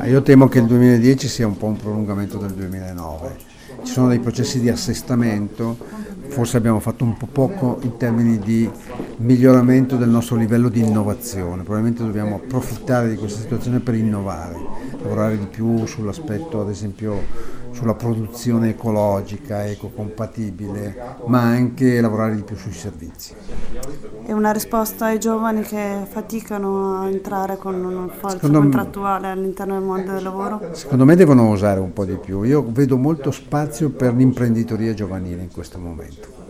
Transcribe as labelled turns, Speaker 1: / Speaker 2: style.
Speaker 1: Ma io temo che il 2010 sia un po' un prolungamento del 2009. Ci sono dei processi di assestamento, forse abbiamo fatto un po' poco in termini di miglioramento del nostro livello di innovazione. Probabilmente dobbiamo approfittare di questa situazione per innovare, lavorare di più sull'aspetto, ad esempio, sulla produzione ecologica, ecocompatibile, ma anche lavorare di più sui servizi.
Speaker 2: È una risposta ai giovani che faticano a entrare con una forza
Speaker 1: Secondo,
Speaker 2: contrattuale all'interno del mondo del lavoro?
Speaker 1: secondo me devono osare un po' di più. Io vedo molto spazio per l'imprenditoria giovanile in questo momento.